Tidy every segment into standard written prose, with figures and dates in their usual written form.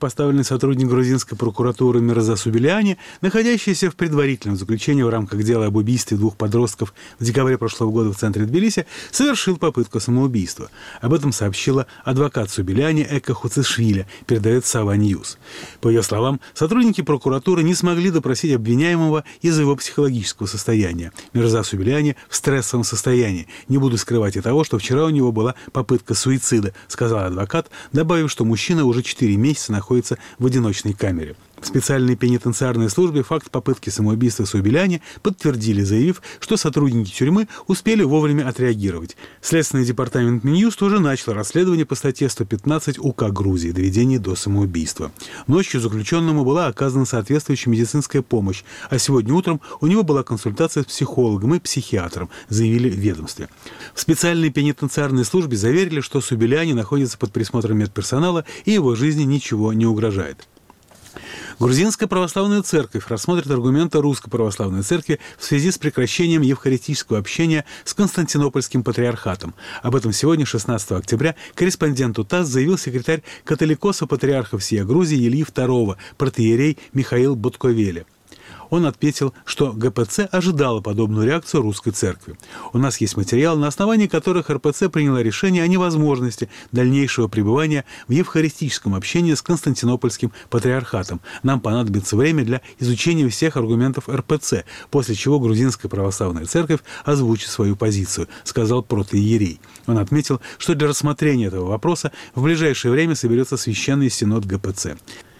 поставленный сотрудник грузинской прокуратуры Мирза Субиляни, находящийся в предварительном заключении в рамках дела об убийстве 2 подростков в декабре прошлого года в центре Тбилиси, совершил попытку самоубийства. Об этом сообщила адвокат Субиляни Эка Хуцишвили, передает Сава Ньюс. По ее словам, сотрудники прокуратуры не смогли допросить обвиняемого из-за его психологического состояния. Мирза Субиляни в стрессовом состоянии. «Не буду скрывать и того, что вчера у него была попытка суицида», сказал адвокат, добавив, что мужчина уже 4 месяца находится в одиночной камере. В специальной пенитенциарной службе факт попытки самоубийства Субиляни подтвердили, заявив, что сотрудники тюрьмы успели вовремя отреагировать. Следственный департамент Минюст уже начал расследование по статье 115 УК Грузии «Доведение до самоубийства». Ночью заключенному была оказана соответствующая медицинская помощь, а сегодня утром у него была консультация с психологом и психиатром, заявили в ведомстве. В специальной пенитенциарной службе заверили, что Субиляни находится под присмотром медперсонала и его жизни ничего не угрожает. Грузинская православная церковь рассмотрит аргументы Русской православной церкви в связи с прекращением евхаристического общения с Константинопольским патриархатом. Об этом сегодня, 16 октября, корреспонденту ТАСС заявил секретарь католикоса патриарха всея Грузии Ильи II, протоиерей Михаил Ботковеле. Он отметил, что ГПЦ ожидала подобную реакцию русской церкви. «У нас есть материал, на основании которых РПЦ приняла решение о невозможности дальнейшего пребывания в евхаристическом общении с Константинопольским патриархатом. Нам понадобится время для изучения всех аргументов РПЦ, после чего Грузинская православная церковь озвучит свою позицию», сказал протоиерей. Он отметил, что для рассмотрения этого вопроса в ближайшее время соберется Священный Синод ГПЦ.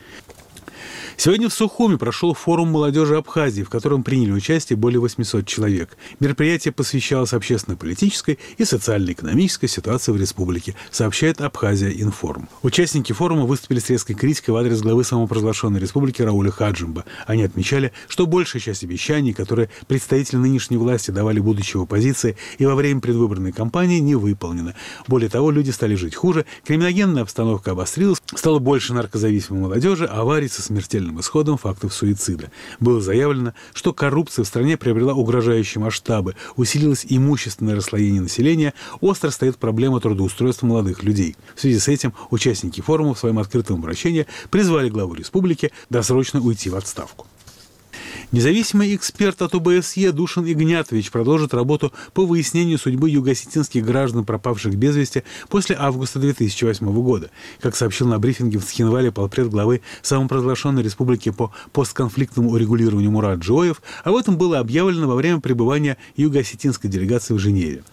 Сегодня в Сухуми прошел форум молодежи Абхазии, в котором приняли участие более 800 человек. Мероприятие посвящалось общественно-политической и социально-экономической ситуации в республике, сообщает Абхазия-Информ. Участники форума выступили с резкой критикой в адрес главы самопровозглашенной республики Рауля Хаджимба. Они отмечали, что большая часть обещаний, которые представители нынешней власти давали будущей оппозиции и во время предвыборной кампании, не выполнена. Более того, люди стали жить хуже, криминогенная обстановка обострилась, стало больше наркозависимой молодежи, аварий со смертельным исходом, фактов суицида. Было заявлено, что коррупция в стране приобрела угрожающие масштабы, усилилось имущественное расслоение населения, остро стоит проблема трудоустройства молодых людей. В связи с этим участники форума в своем открытом обращении призвали главу республики досрочно уйти в отставку. Независимый эксперт от ОБСЕ Душан Игнятович продолжит работу по выяснению судьбы юго-осетинских граждан, пропавших без вести после августа 2008 года. Как сообщил на брифинге в Цхинвале полпред главы самопровозглашенной республики по постконфликтному урегулированию Мурат Джоев, об этом было объявлено во время пребывания юго-осетинской делегации в Женеве.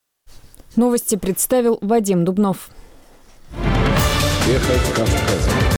Новости представил Вадим Дубнов.